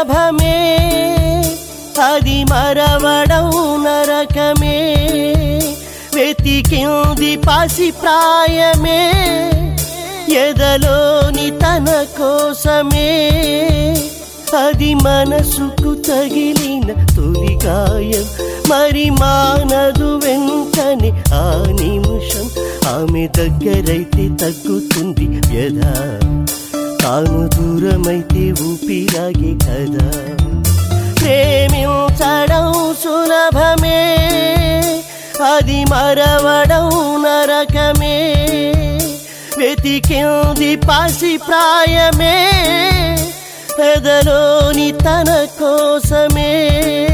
సులభమే, అది మరవడం నరకమే. వెతికింది పసి ప్రాయమే, ఎదలోని తన కోసమే. అది మనసుకు తగిలిన తొలి గాయం, మరి మానదు వెంటనే ఆ నిమిషం. ఆమె దగ్గరైతే తగ్గుతుంది వ్యధ, తాను దూరమైతే ఊపిరాగే కదా. ప్రేమించడం సులభమే, అది మరవడం నరకమే. వెతికింది పసి ప్రాయమే, పెదలోని తన కోసమే.